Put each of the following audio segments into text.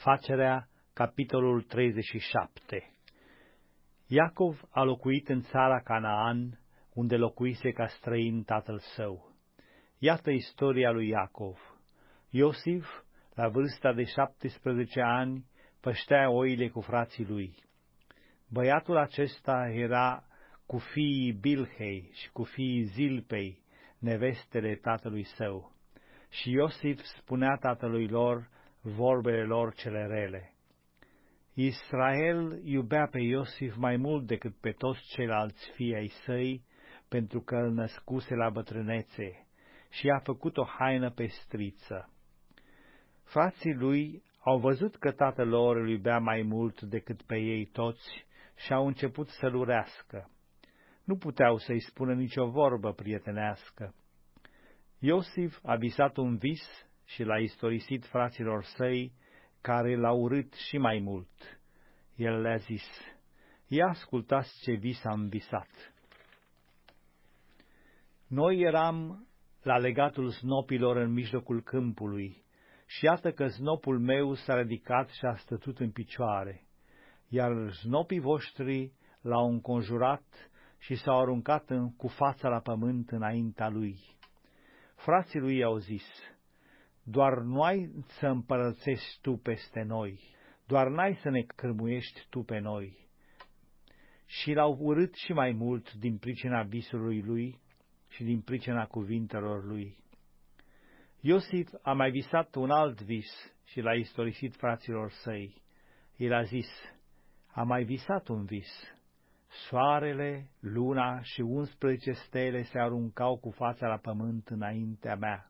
Prefacerea, capitolul 37. Iacov a locuit în țara Canaan, unde locuise ca străin tatăl său. Iată istoria lui Iacov. Iosif, la vârsta de 17 ani, păștea oile cu frații lui. Băiatul acesta era cu fiii Bilhei și cu fiii Zilpei, nevestele tatălui său. Și Iosif spunea tatălui lor vorbele lor cele rele. Israel iubea pe Iosif mai mult decât pe toți ceilalți fii ai săi, pentru că îl născuse la bătrânețe și i-a făcut o haină pestriță. Frații lui au văzut că tatăl lor îl iubea mai mult decât pe ei toți și au început să-l urească. Nu puteau să-i spună nicio vorbă prietenească. Iosif a visat un vis și l-a istorisit fraților săi, care l-au urât și mai mult. El le-a zis: ia ascultați ce vis am visat. Noi eram la legatul snopilor în mijlocul câmpului, și iată că snopul meu s-a ridicat și a stătut în picioare, iar snopii voștri l-au înconjurat și s-au aruncat cu fața la pământ înaintea lui. Frații lui i-au zis: doar nu ai să împărățești tu peste noi, doar n-ai să ne cârmuiești tu pe noi. Și l-au urât și mai mult din pricina visului lui și din pricina cuvintelor lui. Iosif a mai visat un alt vis și l-a istorisit fraților săi. El a zis: am mai visat un vis. Soarele, luna și 11 stele se aruncau cu fața la pământ înaintea mea.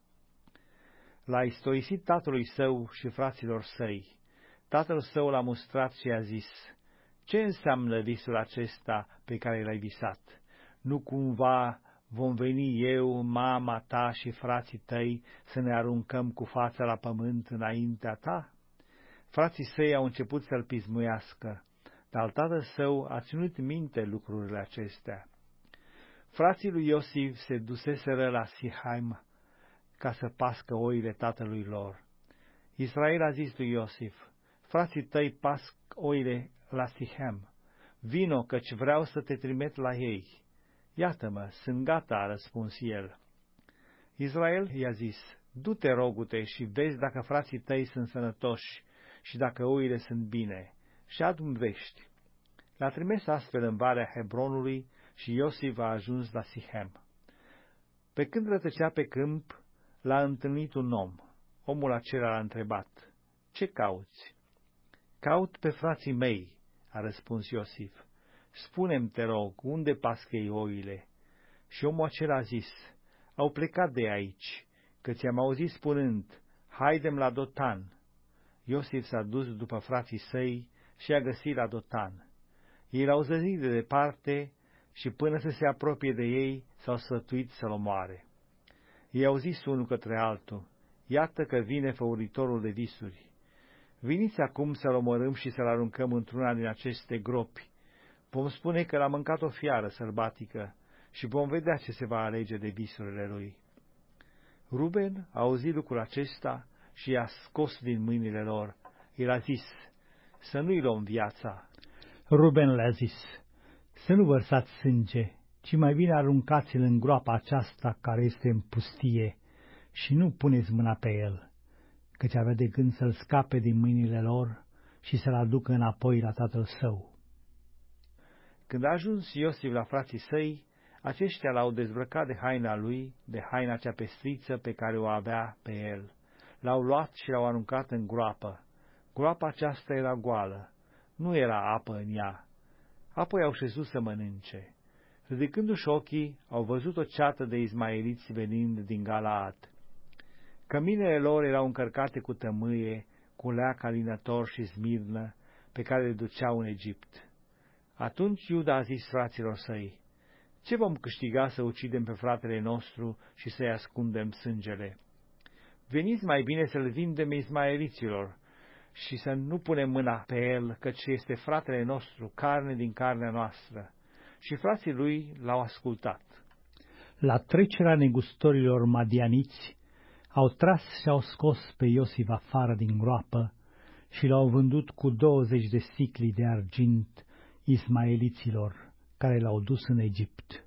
L-a istorisit tatălui său și fraților săi. Tatăl său l-a mustrat și i-a zis: ce înseamnă visul acesta pe care l-ai visat? Nu cumva vom veni eu, mama ta și frații tăi să ne aruncăm cu fața la pământ înaintea ta? Frații săi au început să-l pismuiască, dar tatăl său a ținut minte lucrurile acestea. Frații lui Iosif se duseseră la Sihaim ca să pască oile tatălui lor. Israel a zis lui Iosif: frații tăi pasc oile la Sihem. Vino, căci vreau să te trimit la ei. Iată-mă, sunt gata, a răspuns el. Israel i-a zis: du-te, rogute, și vezi dacă frații tăi sunt sănătoși și dacă oile sunt bine, și adu-mi vești. L-a trimis astfel în Valea Hebronului și Iosif a ajuns la Sihem. Pe când rătăcea pe câmp, l-a întâlnit un om. Omul acela l-a întrebat: ce cauți? Caut pe frații mei, a răspuns Iosif. Spune-mi, te rog, unde pasc ei oile? Și omul acela a zis: au plecat de aici, că ți-am auzit spunând: haidem la Dotan. Iosif s-a dus după frații săi și a găsit la Dotan. Ei l-au zărit de departe și până să se apropie de ei s-au sfătuit să-l omoare. Ei au zis unul către altul: iată că vine făuritorul de visuri. Veniți acum să-l omorâm și să-l aruncăm într-una din aceste gropi. Vom spune că l-a mâncat o fiară sălbatică și vom vedea ce se va alege de visurile lui. Ruben a auzit lucrul acesta și i-a scos din mâinile lor. El a zis: să nu-i luăm viața. Ruben le-a zis: să nu vărsați sânge, ci mai bine aruncați-l în groapa aceasta care este în pustie și nu puneți mâna pe el, căci avea de gând să-l scape din mâinile lor și să-l aducă înapoi la tatăl său. Când a ajuns Iosif la frații săi, aceștia l-au dezbrăcat de haina lui, de haina cea pestriță pe care o avea pe el. L-au luat și l-au aruncat în groapă. Groapa aceasta era goală, nu era apă în ea. Apoi au șezut să mănânce. Ridicându-și ochii, au văzut o ceată de izmaeliți venind din Galaad. Căminele lor erau încărcate cu tămâie, cu leac alinător și smirnă, pe care le duceau în Egipt. Atunci Iuda a zis fraților săi: ce vom câștiga să ucidem pe fratele nostru și să-i ascundem sângele? Veniți mai bine să-l vindem izmaeliților și să nu punem mâna pe el, căci este fratele nostru, carne din carnea noastră. Și frații lui l-au ascultat. La trecerea negustorilor madianiți, au tras și au scos pe Iosif afară din groapă și l-au vândut cu 20 de sicli de argint ismaeliților, care l-au dus în Egipt.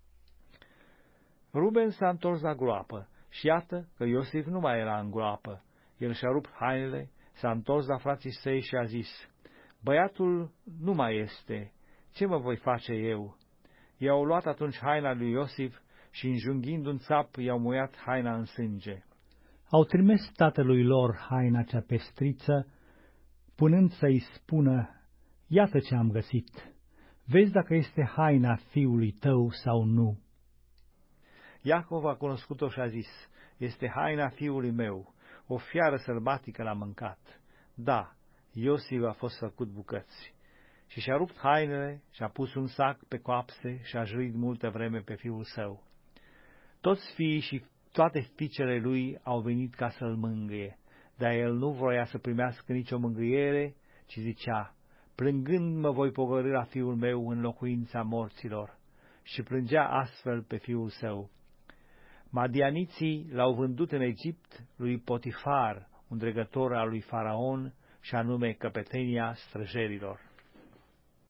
Ruben s-a întors la groapă și iată că Iosif nu mai era în groapă. El și-a rupt hainele, s-a întors la frații săi și a zis: băiatul nu mai este, ce mă voi face eu? I-au luat atunci haina lui Iosif și, înjunghind un țap, i-au muiat haina în sânge. Au trimis tatălui lor haina cea pestriță, punând să-i spună: iată ce am găsit, vezi dacă este haina fiului tău sau nu. Iacov a cunoscut-o și a zis: este haina fiului meu, o fiară sălbatică l-a mâncat. Da, Iosif a fost făcut bucăți. Și și-a rupt hainele și-a pus un sac pe coapse și-a jărit multă vreme pe fiul său. Toți fiii și toate fiicele lui au venit ca să-l mângâie, dar el nu voia să primească nicio mângâiere, ci zicea: plângând mă voi pogorî la fiul meu în locuința morților. Și plângea astfel pe fiul său. Madianiții l-au vândut în Egipt lui Potifar, un dregător al lui Faraon, și anume căpetenia străjerilor.